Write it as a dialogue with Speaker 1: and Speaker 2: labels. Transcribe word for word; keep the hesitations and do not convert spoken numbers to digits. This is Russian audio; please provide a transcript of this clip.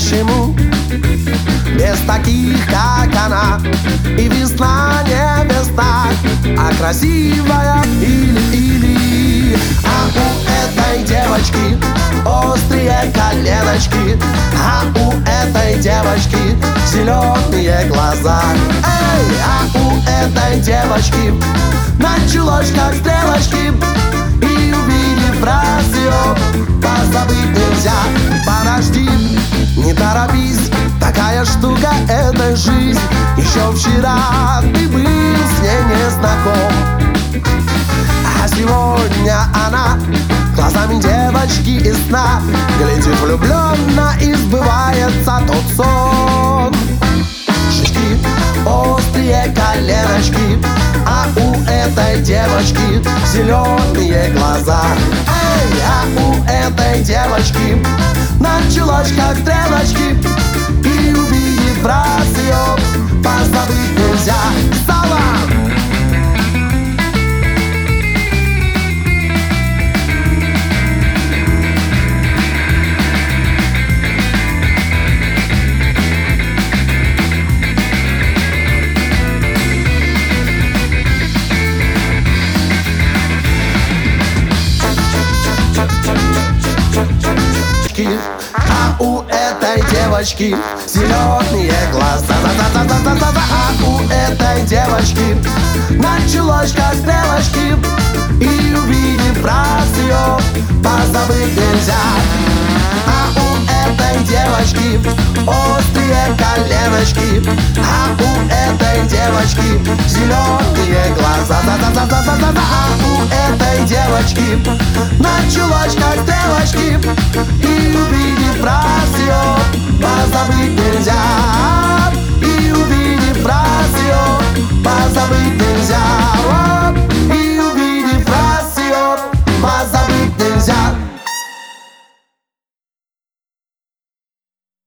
Speaker 1: по-настоящему, без таких, как она. И весна не весна, а красивая или-или. А у этой девочки острые коленочки, а у этой девочки зеленые глаза. Эй, а у этой девочки на чулочках стрелочки, и увидев раз ее позабыть нельзя. Подожди, не торопись, такая штука — это жизнь. Еще вчера ты был с ней не знаком, а сегодня она глазами девочки из сна глядит влюбленно, и сбывается тот сон. Шишки, острые коленочки, а у этой девочки зеленые глаза. Эй, а у этой девочки на чулочках стрелочки, и увидев раз ее позабыть нельзя. Салам! А у этой девочки зеленые глаза. А у этой девочки на чулочках стрелочки, и увидев раз ее позабыть нельзя. А у этой девочки острые коленочки, а у этой девочки зеленые глаза. А у этой девочки на чулочках стрелочки, и